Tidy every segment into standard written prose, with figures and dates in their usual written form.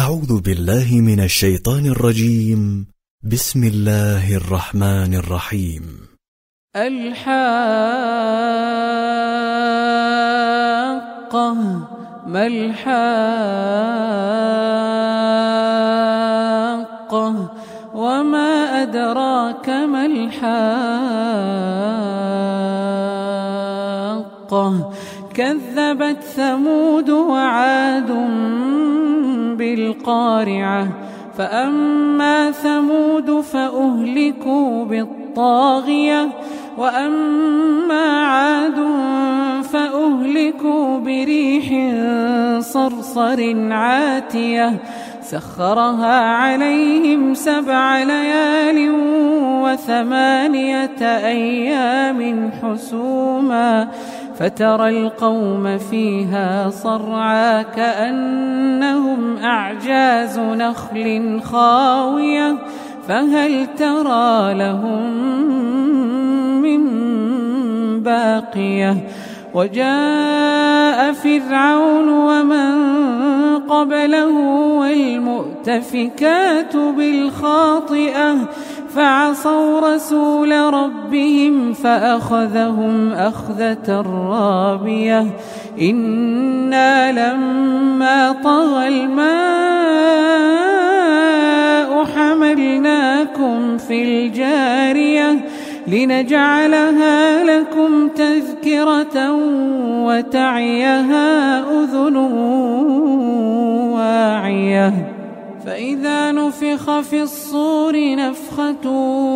أعوذ بالله من الشيطان الرجيم. بسم الله الرحمن الرحيم. الحاقة ما الحاقة وما أدراك ما الحاقة كذبت ثمود وعاد بالقارعة فأما ثمود فأهلكوا بالطاغية وأما عاد فأهلكوا بريح صرصر عاتية سخرها عليهم 7 ليال و8 أيام حسوما فترى القوم فيها صرعى كأنهم أعجاز نخل خاوية فهل ترى لهم من باقية وجاء فرعون ومن قبله والمؤتفكات بالخاطئة فعصوا رسول ربهم فأخذهم أخذة رابية إنا لما طغى الماء حملناكم في الجارية لنجعلها لكم تذكرة وتعيها أذن واعية فإذا نفخ في الصور نفخة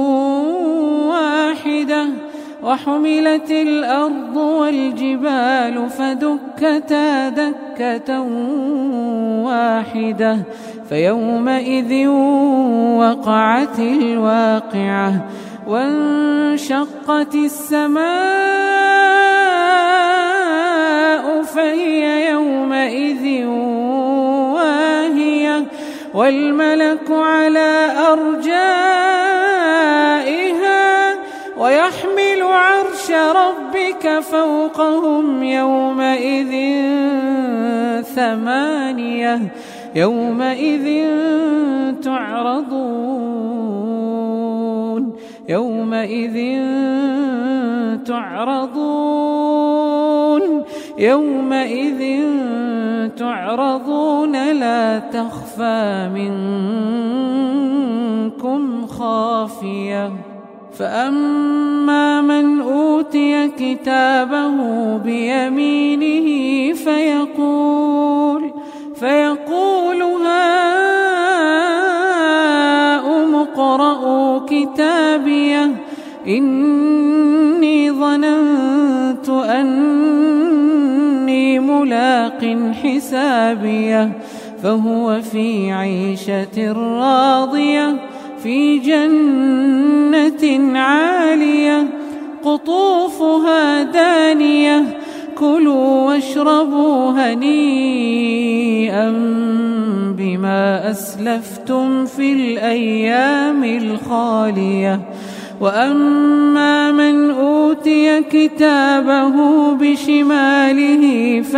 واحدة وحملت الأرض والجبال فدكتا دكة واحدة فيومئذ وقعت الواقعة وانشقت السماء فهي يومئذ واهية والملك على أرجائها ويحمل عرش ربك فوقهم يومئذ 8 يومئذ تعرضون لا تخفى منكم خافية فأما من أوتي كتابه بيمينه فيقول هاؤم اقرءوا كتابيه إني ظننت أني ملاق حسابيه فهو في عيشة راضية في جنة عالية قطوفها دانية كلوا واشربوا هنيئا بما أسلفتم في الأيام الخالية وأما من أوتي كتابه بشماله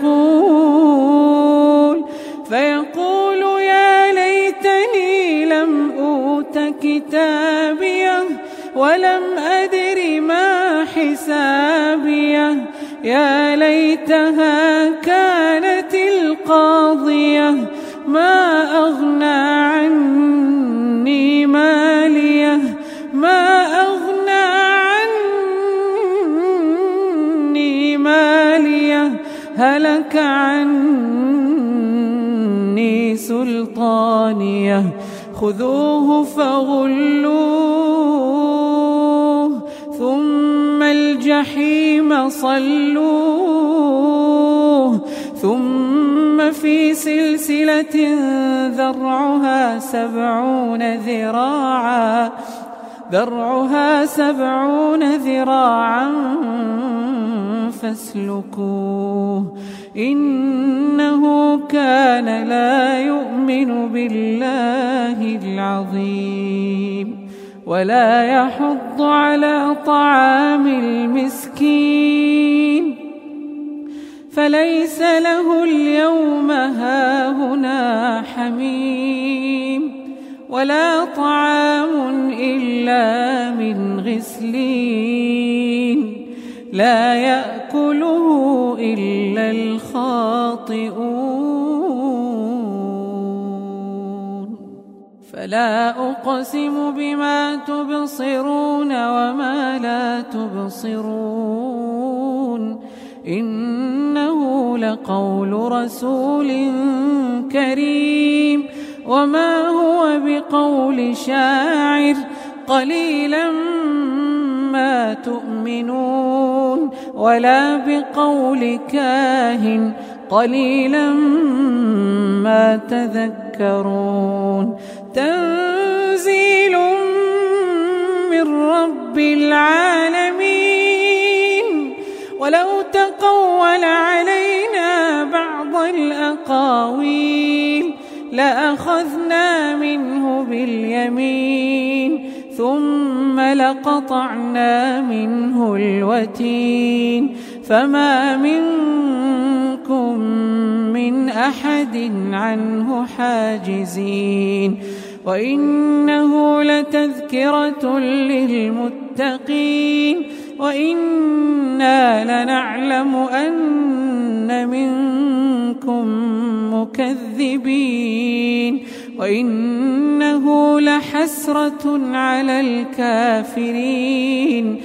فيقول يا ليتني لم أوت كتابيه ولم أدر ما حسابيه يا ليتها كانت القاضية ما أغنى عني ماليه هلك عني سلطانيه خذوه فغلوه ثم الجحيم صلوه ذرعوه في سلسلة ذرعها 70 ذراعا فاسلكوه إنه كان لا يؤمن بالله العظيم ولا يحض على طعام المسكين فليس له اليوم هاهنا حميم ولا طعام إلا من غسلين لا يأكله إلا الخاطئون فلا أقسم بما تبصرون وما لا تبصرون إنه لقول رسول كريم وما هو بقول شاعر قليلا ما تؤمنون ولا بقول كاهن قليلا ما تذكرون تنزيل من رب العالمين ولو تقول علينا بعض الأقاويل لأخذنا منه باليمين ثم لقطعنا منه الوتين فما منكم من أحد عنه حاجزين وإنه لتذكرة للمتقين وإنا لنعلم أن منكم مكذبين وإنه لحسرة على الكافرين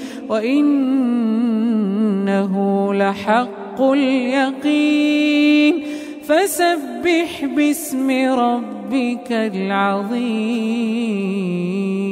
وإنه لحق اليقين فسبح باسم ربك العظيم.